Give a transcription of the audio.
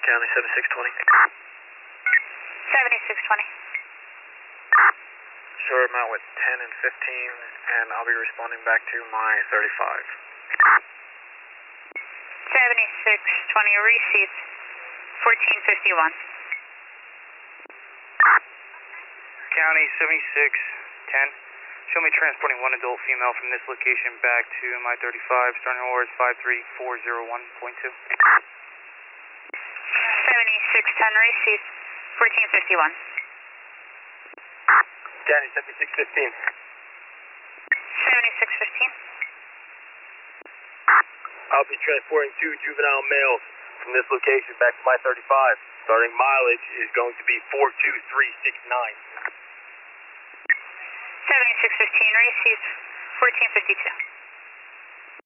County 7620. 7620. Short amount with 10 and 15, and I'll be responding back to my 35. 7620, received. 1451. County 7610. Show me transporting one adult female from this location back to my 35, starting hours 53401.2. 7610, received. 1451. County 7615. 7615. I'll be transporting 2 juvenile males from this location back to my 35. Starting mileage is going to be 42369. 7615, received. 1452.